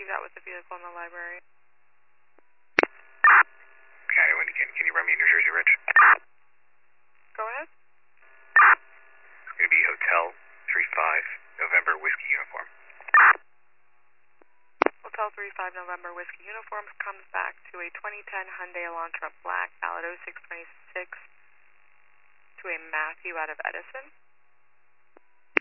receive that with the vehicle in the library. County, Wendy, can you run me a New Jersey Reg? Go ahead. It's going to be Hotel 35 November Whiskey Uniform. Hotel 35 November Whiskey Uniform comes back to a 2010 Hyundai Elantra Black, valid 0626, to a Matthew out of Edison.